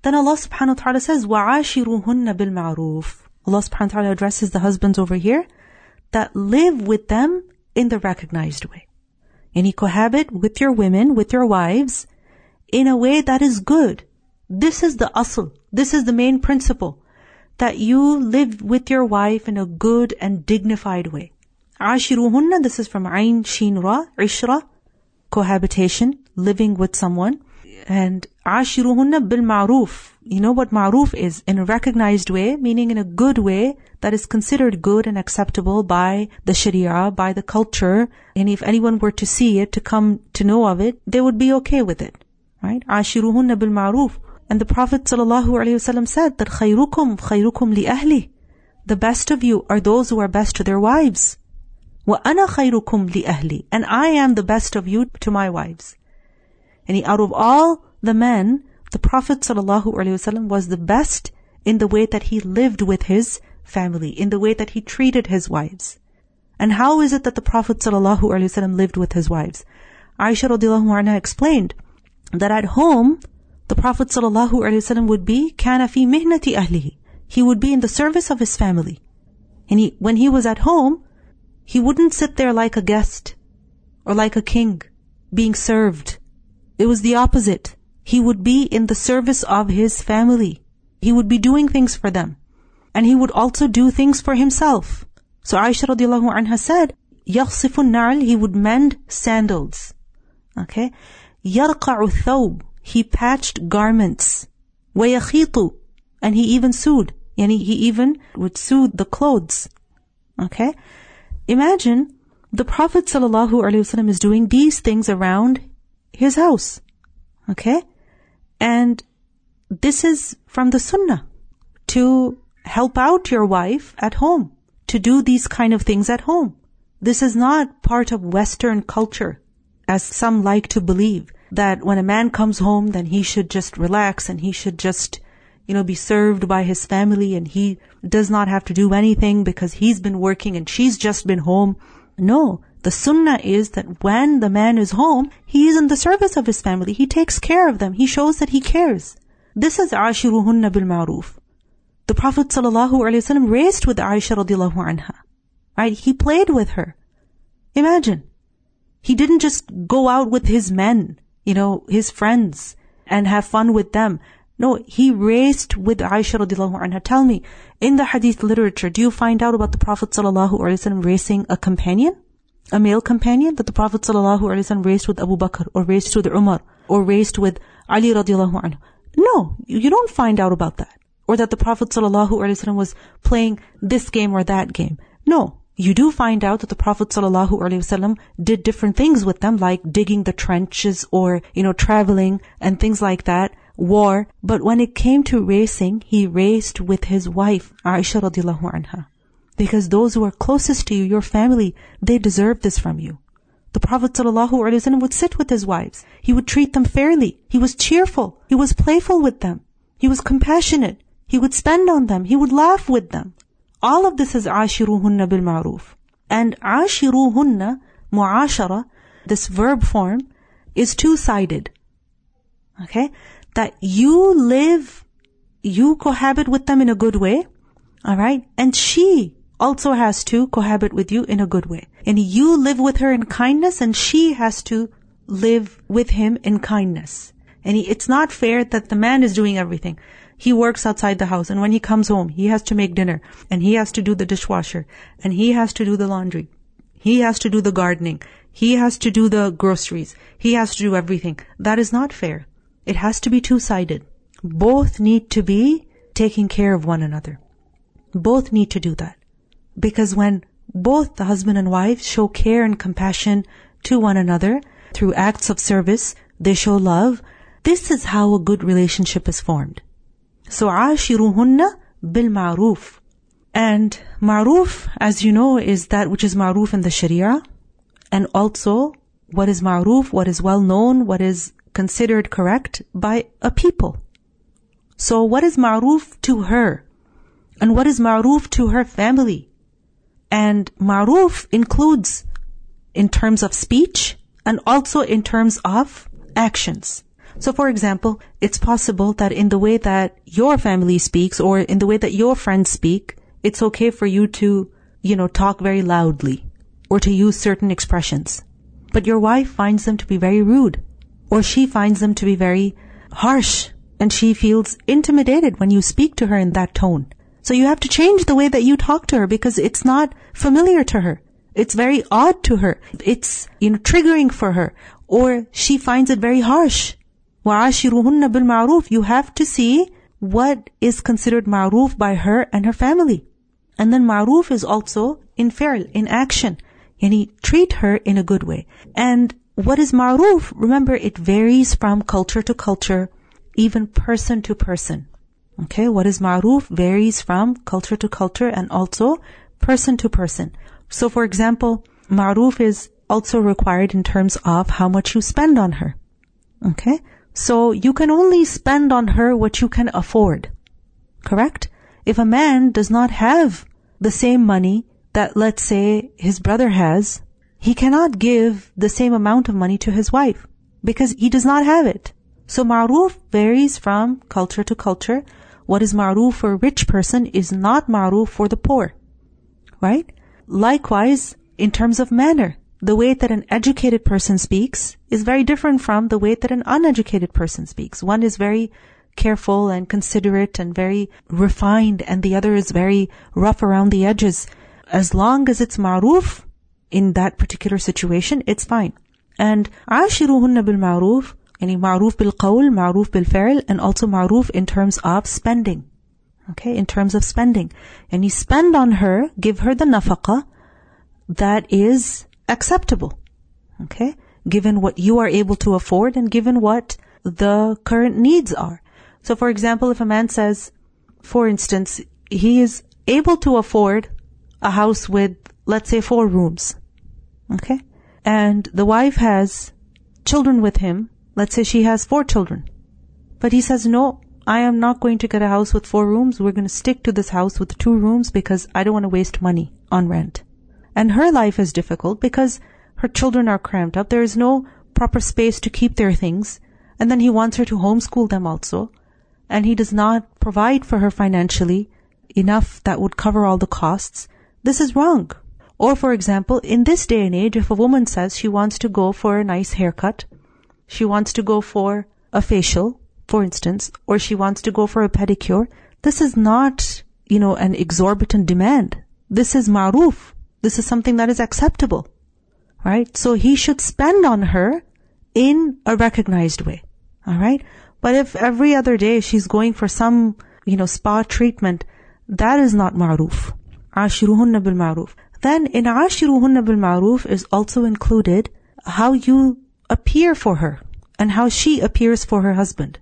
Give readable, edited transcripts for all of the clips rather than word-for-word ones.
Then Allah subhanahu wa ta'ala says, وَعَاشِرُهُنَّ بِالْمَعْرُوفِ. Allah subhanahu wa ta'ala addresses the husbands over here that live with them in the recognized way. And you cohabit with your women, with your wives, in a way that is good. This is the asl. This is the main principle. That you live with your wife in a good and dignified way. Ashiruhunna, this is from Ain Shin Ra, Ishra, cohabitation, living with someone. And Ashiruhunna bil ma'roof. You know what ma'roof is? In a recognized way, meaning in a good way that is considered good and acceptable by the sharia, by the culture. And if anyone were to see it, to come to know of it, they would be okay with it. Right? Ashiruhunna bil ma'roof. And the Prophet ﷺ said that khayrukum li ahli. The best of you are those who are best to their wives. Wa ana khayrukum li ahli. And I am the best of you to my wives. And out of all the men, the Prophet ﷺ was the best in the way that he lived with his family, in the way that he treated his wives. And how is it that the Prophet ﷺ lived with his wives? Aisha radiallahu anha explained that at home, the Prophet ﷺ would be كَانَ فِي مِهْنَةِ أَهْلِهِ. He would be in the service of his family. And when he was at home, he wouldn't sit there like a guest or like a king being served. It was the opposite. He would be in the service of his family. He would be doing things for them. And he would also do things for himself. So Aisha radiallahu anha said, يَغْصِفُ النَّعْلِ. He would mend sandals. Okay? يَرْقَعُ الثَّوْبِ. He patched garments. وَيَخِيطُ. And he even sewed. Yani he even would sew the clothes. Okay? Imagine the Prophet ﷺ is doing these things around his house. Okay? And this is from the sunnah. To help out your wife at home. To do these kind of things at home. This is not part of Western culture, as some like to believe. That when a man comes home, then he should just relax and he should just, be served by his family and he does not have to do anything because he's been working and she's just been home. No, the sunnah is that when the man is home, he is in the service of his family. He takes care of them. He shows that he cares. This is Ashiruhunna bil ma'roof. The Prophet ﷺ raced with Aisha radiallahu anha. Right? He played with her. Imagine. He didn't just go out with his men, his friends, and have fun with them. No, he raced with Aisha radiallahu anha. Tell me, in the hadith literature, do you find out about the Prophet ﷺ racing a companion? A male companion? That the Prophet ﷺ raced with Abu Bakr, or raced with Umar, or raced with Ali radiallahu anhu? No, you don't find out about that. Or that the Prophet ﷺ was playing this game or that game. No. You do find out that the Prophet ﷺ did different things with them, like digging the trenches or, traveling and things like that, war. But when it came to racing, he raced with his wife, Aisha radiallahu anha. Because those who are closest to you, your family, they deserve this from you. The Prophet ﷺ would sit with his wives. He would treat them fairly. He was cheerful. He was playful with them. He was compassionate. He would spend on them. He would laugh with them. All of this is Ashiruhunna bil ma'roof. And Ashiruhunna, mu'ashara, this verb form, is two-sided. Okay? That you cohabit with them in a good way. Alright? And she also has to cohabit with you in a good way. And you live with her in kindness and she has to live with him in kindness. And it's not fair that the man is doing everything. He works outside the house and when he comes home, he has to make dinner and he has to do the dishwasher and he has to do the laundry. He has to do the gardening. He has to do the groceries. He has to do everything. That is not fair. It has to be two-sided. Both need to be taking care of one another. Both need to do that. Because when both the husband and wife show care and compassion to one another through acts of service, they show love, this is how a good relationship is formed. So, Ashiruhunna bil ma'roof. And ma'roof, as you know, is that which is ma'roof in the sharia. And also, what is ma'roof, what is well known, what is considered correct by a people. So, what is ma'roof to her? And what is ma'roof to her family? And ma'roof includes in terms of speech and also in terms of actions. So for example, it's possible that in the way that your family speaks or in the way that your friends speak, it's okay for you to, talk very loudly or to use certain expressions. But your wife finds them to be very rude, or she finds them to be very harsh, and she feels intimidated when you speak to her in that tone. So you have to change the way that you talk to her because it's not familiar to her. It's very odd to her. It's, triggering for her. Or she finds it very harsh. وَعَاشِرُهُنَّ بِالْمَعْرُوفِ. You have to see what is considered ma'roof by her and her family. And then ma'roof is also in fi'l, in action. Treat her in a good way. And what is ma'roof? Remember, it varies from culture to culture, even person to person. Okay, what is ma'roof varies from culture to culture and also person to person. So for example, ma'roof is also required in terms of how much you spend on her. Okay? So you can only spend on her what you can afford. Correct? If a man does not have the same money that, let's say, his brother has, he cannot give the same amount of money to his wife because he does not have it. So ma'roof varies from culture to culture. What is ma'roof for a rich person is not ma'roof for the poor. Right? Likewise, in terms of manner, the way that an educated person speaks is very different from the way that an uneducated person speaks. One is very careful and considerate and very refined, and the other is very rough around the edges. As long as it's ma'roof in that particular situation, it's fine. And عاشروهن بالمعروف, ma'roof bil qawl, ma'roof bil fi'l, and also ma'roof in terms of spending. Okay, in terms of spending. And you spend on her, give her the nafaqah that is acceptable. Okay, given what you are able to afford and given what the current needs are. So for example, if a man says, for instance, he is able to afford a house with, let's say, 4 rooms. Okay, and the wife has children with him. Let's say she has 4 children. But he says, no, I am not going to get a house with 4 rooms. We're going to stick to this house with 2 rooms because I don't want to waste money on rent. And her life is difficult because her children are cramped up. There is no proper space to keep their things. And then he wants her to homeschool them also. And he does not provide for her financially enough that would cover all the costs. This is wrong. Or for example, in this day and age, if a woman says she wants to go for a nice haircut, she wants to go for a facial, for instance, or she wants to go for a pedicure, this is not, an exorbitant demand. This is ma'roof. This is something that is acceptable. Right? So he should spend on her in a recognized way. Alright? But if every other day she's going for some, spa treatment, that is not ma'roof. عاشروهن بالمعروف. Then in عاشروهن بالمعروف is also included how you appear for her and how she appears for her husband.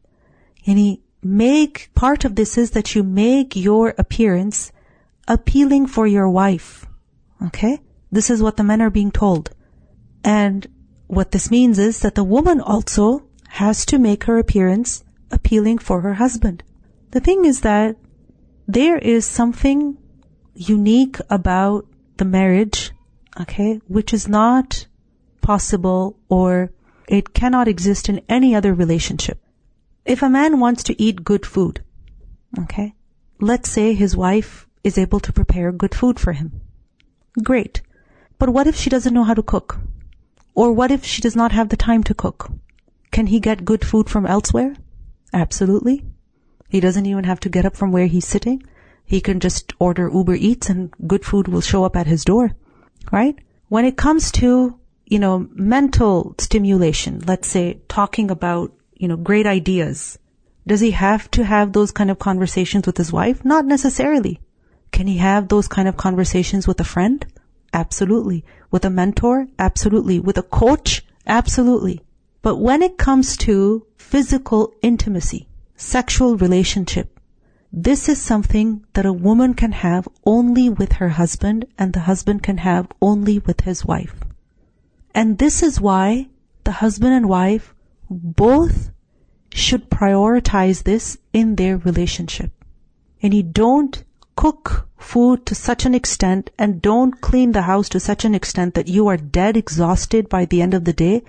Part of this is that you make your appearance appealing for your wife. Okay? This is what the men are being told. And what this means is that the woman also has to make her appearance appealing for her husband. The thing is that there is something unique about the marriage, okay, which is not possible or it cannot exist in any other relationship. If a man wants to eat good food, okay, let's say his wife is able to prepare good food for him. Great. But what if she doesn't know how to cook? Or what if she does not have the time to cook? Can he get good food from elsewhere? Absolutely. He doesn't even have to get up from where he's sitting. He can just order Uber Eats and good food will show up at his door. Right? When it comes to, mental stimulation, let's say talking about, great ideas, does he have to have those kind of conversations with his wife? Not necessarily. Can he have those kind of conversations with a friend? Absolutely. With a mentor? Absolutely. With a coach? Absolutely. But when it comes to physical intimacy, sexual relationship, this is something that a woman can have only with her husband and the husband can have only with his wife. And this is why the husband and wife both should prioritize this in their relationship. And you don't cook food to such an extent and don't clean the house to such an extent that you are dead exhausted by the end of the day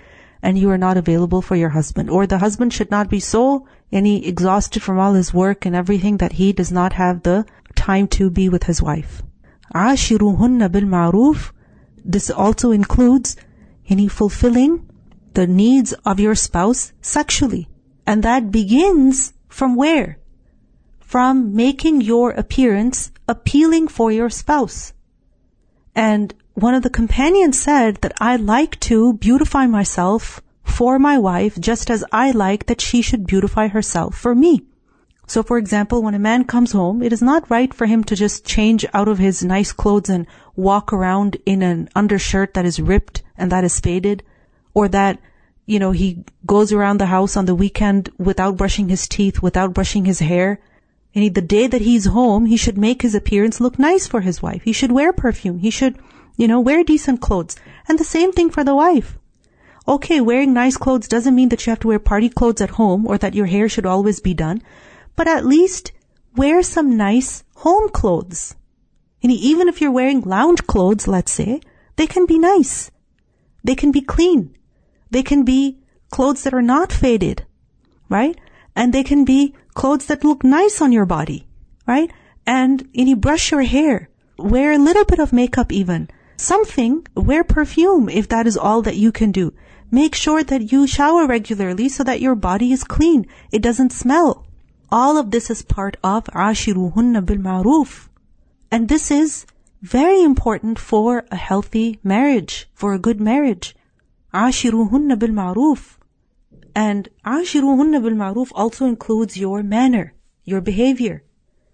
and you are not available for your husband. Or the husband should not be so exhausted from all his work and everything that he does not have the time to be with his wife. عاشروهن بالمعروف. This also includes fulfilling the needs of your spouse sexually. And that begins from where? From making your appearance appealing for your spouse. And one of the companions said that I like to beautify myself for my wife just as I like that she should beautify herself for me. So for example, when a man comes home, it is not right for him to just change out of his nice clothes and walk around in an undershirt that is ripped and that is faded, or that, he goes around the house on the weekend without brushing his teeth, without brushing his hair. And the day that he's home, he should make his appearance look nice for his wife. He should wear perfume. He should, wear decent clothes. And the same thing for the wife. Okay, wearing nice clothes doesn't mean that you have to wear party clothes at home or that your hair should always be done. But at least wear some nice home clothes. Even if you're wearing lounge clothes, let's say, they can be nice. They can be clean. They can be clothes that are not faded, right? And they can be clothes that look nice on your body, right? And you brush your hair. Wear a little bit of makeup even. Something, wear perfume if that is all that you can do. Make sure that you shower regularly so that your body is clean. It doesn't smell. All of this is part of عاشروهن بالمعروف. And this is very important for a healthy marriage, for a good marriage. عاشروهن بالمعروف. And عاشروهن بالمعروف also includes your manner, your behavior.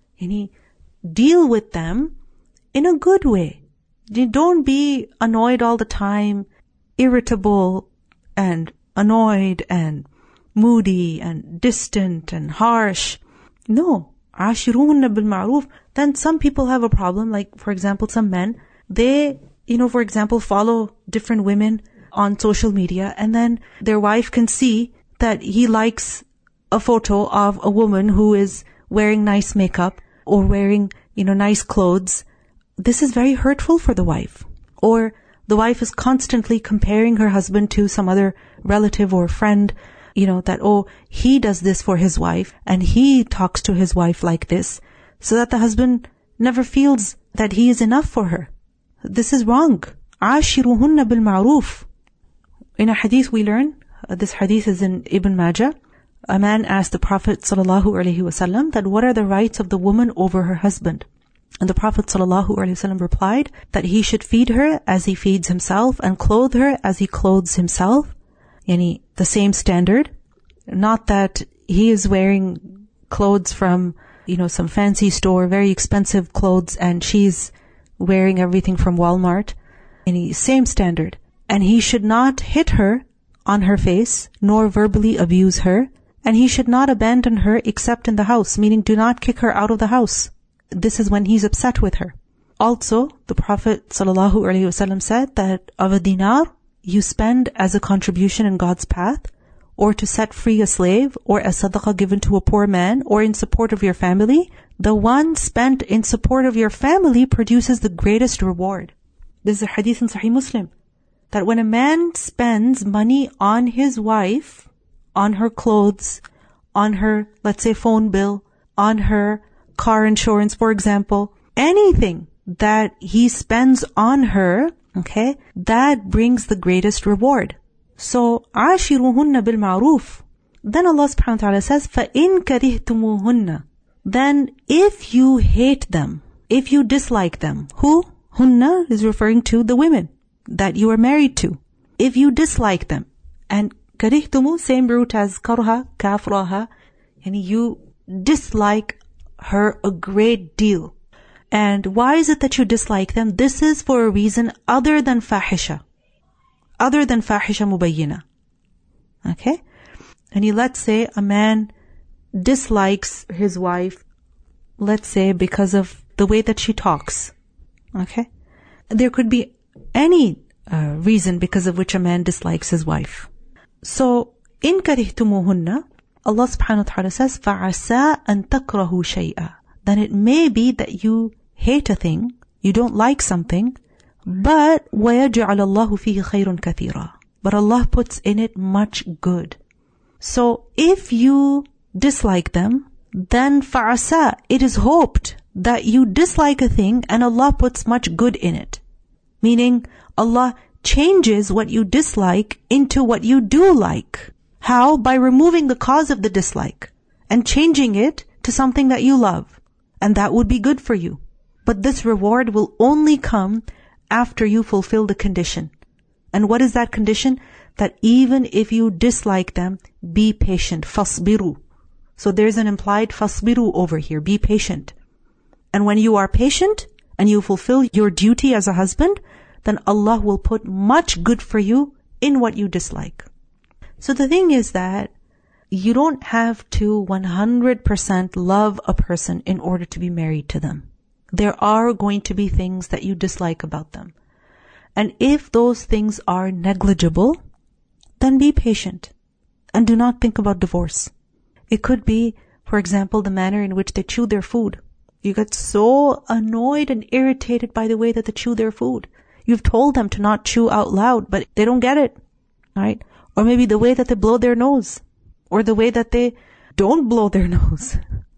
Deal with them in a good way. Don't be annoyed all the time, irritable and annoyed and moody and distant and harsh. No. عاشروهن بالمعروف. Then some people have a problem, like for example some men, they, for example follow different women on social media, and then their wife can see that he likes a photo of a woman who is wearing nice makeup or wearing, nice clothes. This is very hurtful for the wife. Or the wife is constantly comparing her husband to some other relative or friend, that, he does this for his wife and he talks to his wife like this, so that the husband never feels that he is enough for her. This is wrong. عاشروهن بالمعروف. In a hadith we learn, this hadith is in Ibn Majah, a man asked the Prophet ﷺ that what are the rights of the woman over her husband? And the Prophet ﷺ replied that he should feed her as he feeds himself and clothe her as he clothes himself. The same standard. Not that he is wearing clothes from, some fancy store, very expensive clothes, and she's wearing everything from Walmart. Same standard. And he should not hit her on her face, nor verbally abuse her. And he should not abandon her except in the house, meaning do not kick her out of the house. This is when he's upset with her. Also, the Prophet ﷺ said that of a dinar, you spend as a contribution in God's path, or to set free a slave, or as sadaqah given to a poor man, or in support of your family, the one spent in support of your family produces the greatest reward. This is a hadith in Sahih Muslim. That when a man spends money on his wife, on her clothes, on her, let's say, phone bill, on her car insurance, for example, anything that he spends on her, okay, that brings the greatest reward. So, عاشروهن بالمعروف. Then Allah subhanahu wa ta'ala says, فَإِن كَرِهْتُمُوهُنَّ. Then if you hate them, if you dislike them, who? Hunna is referring to the women that you are married to. If you dislike them, and karihtumu, same root as karha, kafraha, and you dislike her a great deal. And why is it that you dislike them? This is for a reason other than fahisha. Other than fahisha mubayyina. Okay? And let's say a man dislikes his wife, let's say because of the way that she talks. Okay? There could be any reason because of which a man dislikes his wife. So, in karihtumuhunna, Allah subhanahu wa ta'ala says, فَعَسَىٰ أَن تَكْرَهُ شَيْئًا. Then it may be that you hate a thing, you don't like something, but وَيَجْعَلَ اللَّهُ فِيهِ خَيْرٌ كَثِيرًا. but Allah puts in it much good. So if you dislike them, then fa'asa, it is hoped that you dislike a thing and Allah puts much good in it. Meaning, Allah changes what you dislike into what you do like. How? By removing the cause of the dislike and changing it to something that you love. And that would be good for you. But this reward will only come after you fulfill the condition. And what is that condition? That even if you dislike them, be patient. Fasbiru. So there's an implied fasbiru over here. Be patient. And when you are patient and you fulfill your duty as a husband, then Allah will put much good for you in what you dislike. So the thing is that you don't have to 100% love a person in order to be married to them. There are going to be things that you dislike about them. And if those things are negligible, then be patient and do not think about divorce. It could be, for example, the manner in which they chew their food. You get so annoyed and irritated by the way that they chew their food. You've told them to not chew out loud, but they don't get it, right? Or maybe the way that they blow their nose, or the way that they don't blow their nose,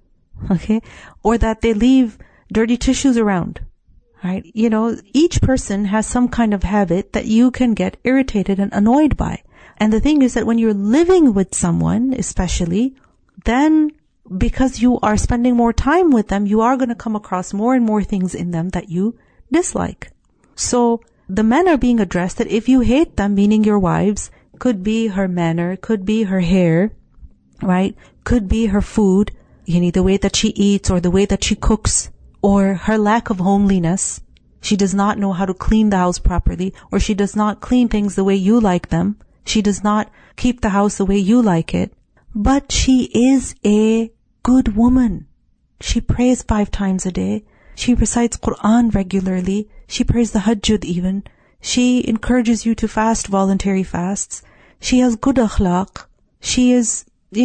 okay? Or that they leave dirty tissues around, right? You know, each person has some kind of habit that you can get irritated and annoyed by. And the thing is that when you're living with someone, especially, then because you are spending more time with them, you are going to come across more and more things in them that you dislike. So the men are being addressed that if you hate them, meaning your wives, could be her manner, could be her hair, right? Could be her food, the way that she eats or the way that she cooks, or her lack of homeliness. She does not know how to clean the house properly, or she does not clean things the way you like them. She does not keep the house the way you like it. But she is a good woman. She prays 5 times a day. She recites Quran regularly. She prays the Hajjud even. She encourages you to fast voluntary fasts. She has good akhlaq. She is,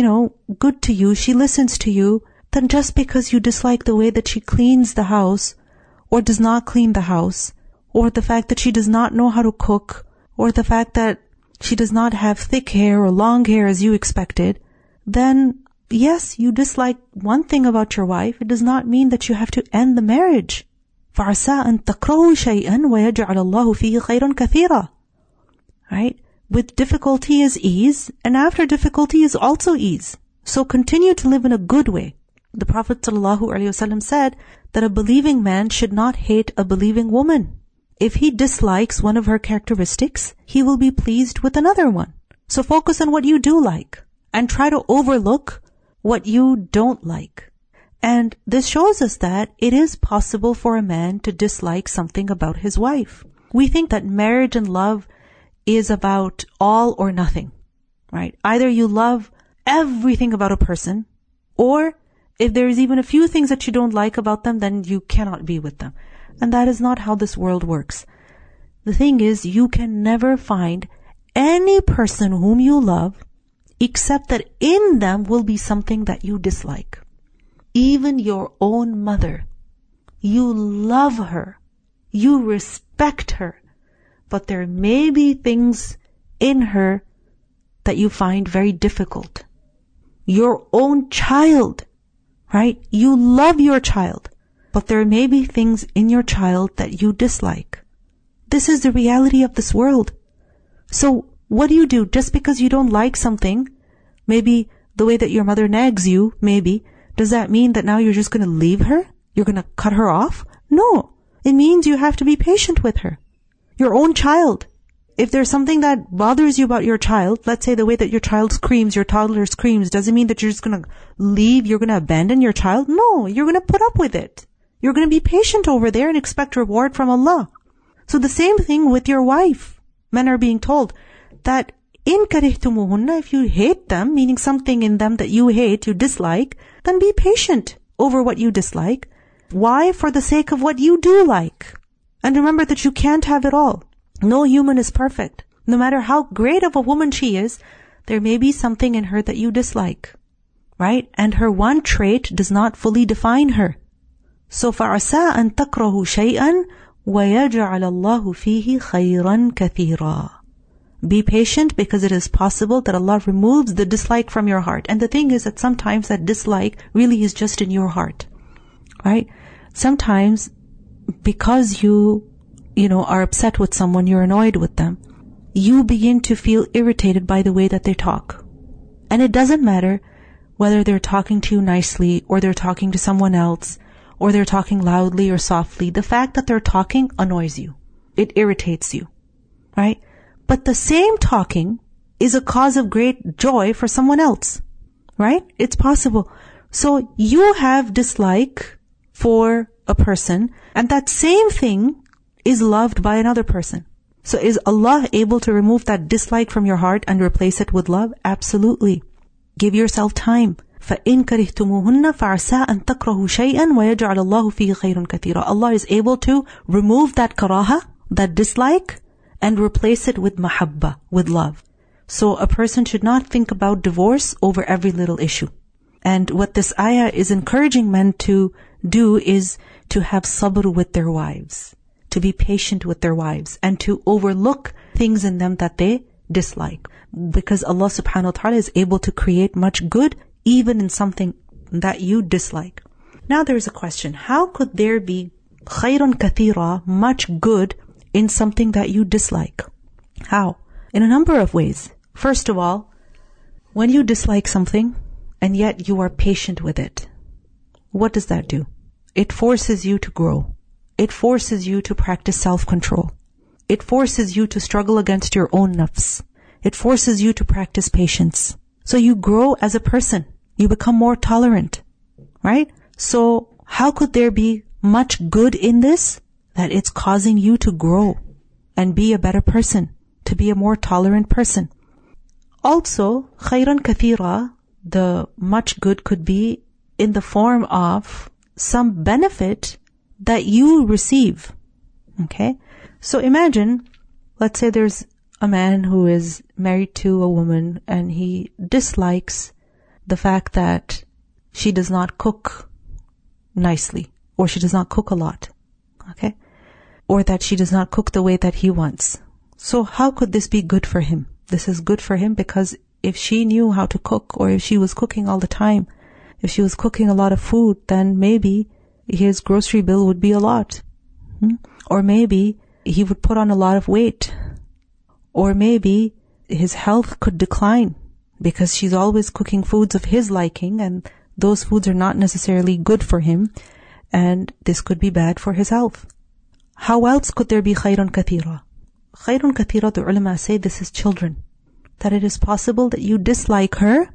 good to you. She listens to you. Then just because you dislike the way that she cleans the house, or does not clean the house, or the fact that she does not know how to cook, or the fact that she does not have thick hair or long hair as you expected, then yes, you dislike one thing about your wife. It does not mean that you have to end the marriage. فَعَسَىٰ أَن تَكْرَهُ شَيْئًا وَيَجْعَلَ اللَّهُ فِيهِ خَيْرًا كَثِيرًا. Right? With difficulty is ease, and after difficulty is also ease. So continue to live in a good way. The Prophet ﷺ said that a believing man should not hate a believing woman. If he dislikes one of her characteristics, he will be pleased with another one. So focus on what you do like, and try to overlook what you don't like. And this shows us that it is possible for a man to dislike something about his wife. We think that marriage and love is about all or nothing, right? Either you love everything about a person, or if there is even a few things that you don't like about them, then you cannot be with them. And that is not how this world works. The thing is, you can never find any person whom you love except that in them will be something that you dislike. Even your own mother. You love her. You respect her. But there may be things in her that you find very difficult. Your own child, right? You love your child, but there may be things in your child that you dislike. This is the reality of this world. So what do? Just because you don't like something, maybe the way that your mother nags you, maybe, does that mean that now you're just going to leave her? You're going to cut her off? No. It means you have to be patient with her. Your own child. If there's something that bothers you about your child, let's say the way that your child screams, your toddler screams, doesn't mean that you're just going to leave, you're going to abandon your child. No, you're going to put up with it. You're going to be patient over there and expect reward from Allah. So the same thing with your wife. Men are being told that in karihtumuhunna, if you hate them, meaning something in them that you hate, you dislike, then be patient over what you dislike. Why? For the sake of what you do like. And remember that you can't have it all. No human is perfect. No matter how great of a woman she is, there may be something in her that you dislike. Right? And her one trait does not fully define her. So فَعَسَىٰ أَن تَكْرَهُ شَيْئًا وَيَجْعَلَ اللَّهُ فِيهِ خَيْرًا كَثِيرًا. Be patient, because it is possible that Allah removes the dislike from your heart. And the thing is that sometimes that dislike really is just in your heart, right? Sometimes because you are upset with someone, you're annoyed with them, you begin to feel irritated by the way that they talk. And it doesn't matter whether they're talking to you nicely, or they're talking to someone else, or they're talking loudly or softly. The fact that they're talking annoys you. It irritates you, right? But the same talking is a cause of great joy for someone else, right? It's possible. So you have dislike for a person, and that same thing is loved by another person. So is Allah able to remove that dislike from your heart and replace it with love? Absolutely. Give yourself time. فَإِن كَرِهْتُمُوهُنَّ فَعَسَىٰ أَن تَكْرَهُ شَيْئًا وَيَجْعَلَ اللَّهُ فِيهِ خَيْرٌ كَثِيرًا. Allah is able to remove that karaha, that dislike, and replace it with mahabba, with love. So a person should not think about divorce over every little issue. And what this ayah is encouraging men to do is to have sabr with their wives, to be patient with their wives, and to overlook things in them that they dislike. Because Allah subhanahu wa ta'ala is able to create much good even in something that you dislike. Now there's a question. How could there be khayrun kathira, much good, in something that you dislike? How? In a number of ways. First of all, when you dislike something and yet you are patient with it, what does that do? It forces you to grow. It forces you to practice self-control. It forces you to struggle against your own nafs. It forces you to practice patience. So you grow as a person. You become more tolerant, right? So how could there be much good in this? That it's causing you to grow and be a better person, to be a more tolerant person. Also, khayran kathira, the much good could be in the form of some benefit that you receive. Okay? So imagine, let's say there's a man who is married to a woman and he dislikes the fact that she does not cook nicely, or she does not cook a lot. Okay? Or that she does not cook the way that he wants. So how could this be good for him? This is good for him because if she knew how to cook, or if she was cooking all the time, if she was cooking a lot of food, then maybe his grocery bill would be a lot. Or maybe he would put on a lot of weight. Or maybe his health could decline because she's always cooking foods of his liking, and those foods are not necessarily good for him, and this could be bad for his health. How else could there be khayrun kathira? Khayrun kathira, the ulama say, this is children. That it is possible that you dislike her,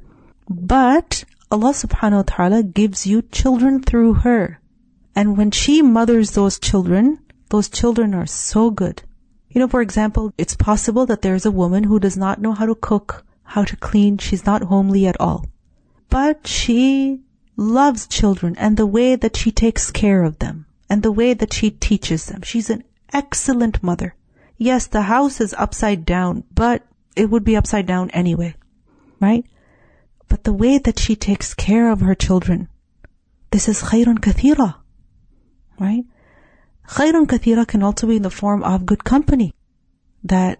but Allah subhanahu wa ta'ala gives you children through her. And when she mothers those children are so good. For example, it's possible that there's a woman who does not know how to cook, how to clean, she's not homely at all. But she loves children and the way that she takes care of them, and the way that she teaches them. She's an excellent mother. Yes, the house is upside down, but it would be upside down anyway, right? But the way that she takes care of her children, this is khayrun kathira, right? Khayrun kathira can also be in the form of good company. That,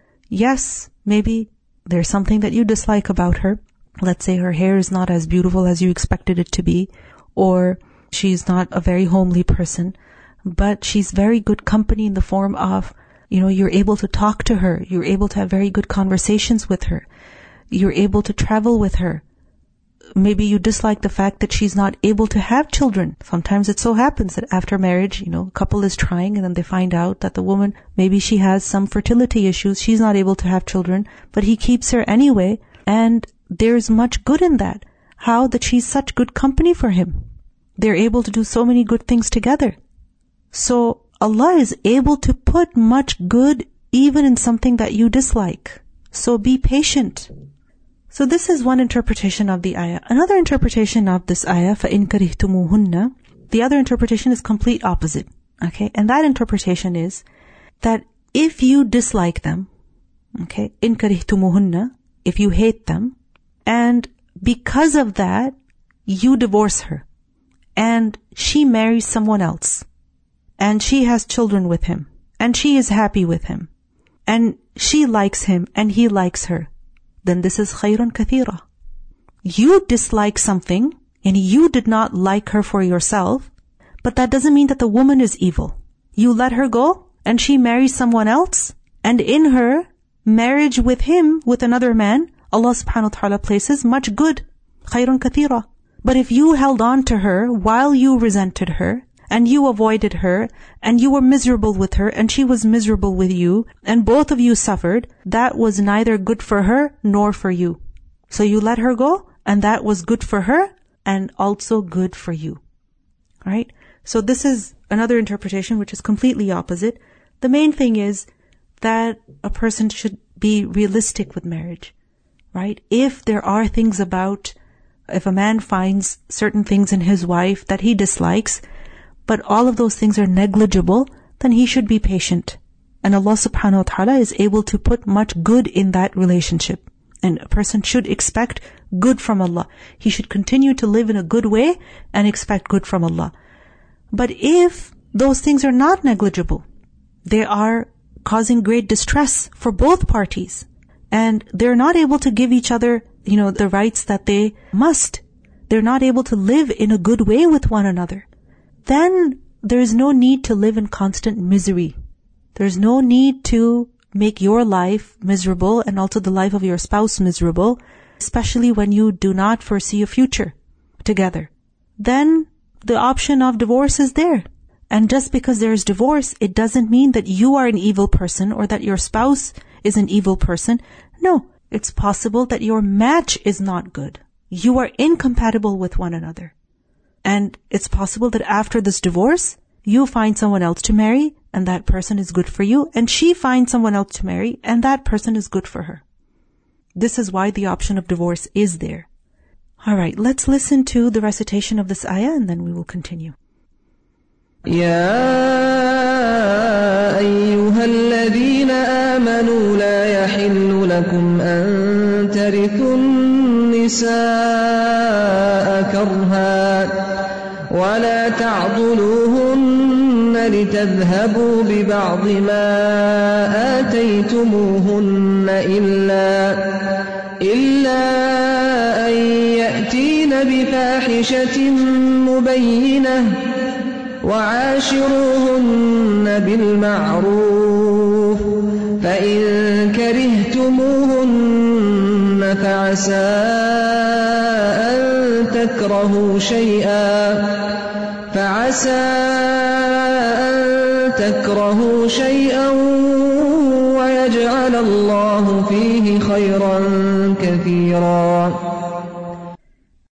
yes, maybe there's something that you dislike about her. Let's say her hair is not as beautiful as you expected it to be, or she's not a very homely person, but she's very good company in the form of, you're able to talk to her, you're able to have very good conversations with her, you're able to travel with her. Maybe you dislike the fact that she's not able to have children. Sometimes it so happens that after marriage, a couple is trying and then they find out that the woman, maybe she has some fertility issues, she's not able to have children, but he keeps her anyway, and there's much good in that. How? That she's such good company for him. They're able to do so many good things together. So Allah is able to put much good even in something that you dislike. So be patient. So this is one interpretation of the ayah. Another interpretation of this ayah, فَإِن كَرِهْتُمُوهُنَّ, the other interpretation is complete opposite. Okay? And that interpretation is that if you dislike them, okay, إِن كَرِهْتُمُوهُنَّ, if you hate them, and because of that, you divorce her, and she marries someone else, and she has children with him, and she is happy with him, and she likes him and he likes her, then this is khayrun kathira. You dislike something and you did not like her for yourself, but that doesn't mean that the woman is evil. You let her go and she marries someone else, and in her marriage with him, with another man, Allah subhanahu wa ta'ala places much good, khayrun kathira. But if you held on to her while you resented her, and you avoided her, and you were miserable with her, and she was miserable with you, and both of you suffered, that was neither good for her nor for you. So you let her go, and that was good for her, and also good for you. Right? So this is another interpretation which is completely opposite. The main thing is that a person should be realistic with marriage. Right? If there are things about, if a man finds certain things in his wife that he dislikes, but all of those things are negligible, then he should be patient. And Allah subhanahu wa ta'ala is able to put much good in that relationship. And a person should expect good from Allah. He should continue to live in a good way and expect good from Allah. But if those things are not negligible, they are causing great distress for both parties, and they're not able to give each other, the rights that they must. They're not able to live in a good way with one another. Then there is no need to live in constant misery. There's no need to make your life miserable and also the life of your spouse miserable, especially when you do not foresee a future together. Then the option of divorce is there. And just because there is divorce, it doesn't mean that you are an evil person or that your spouse is an evil person. No, it's possible that your match is not good. You are incompatible with one another. And it's possible that after this divorce, you find someone else to marry, and that person is good for you, and she finds someone else to marry, and that person is good for her. This is why the option of divorce is there. Alright, let's listen to the recitation of this ayah, and then we will continue. يا أيها الذين آمنوا لا يحل لكم أن ترثوا النساء كرها ولا تعضلوهن لتذهبوا ببعض ما آتيتموهن إلا أن يأتين بفاحشة مبينة وعاشروهن بالمعروف فإن كرهتموهن فعسى أن تكرهوا شيئا ويجعل الله فيه خيرا كثيرا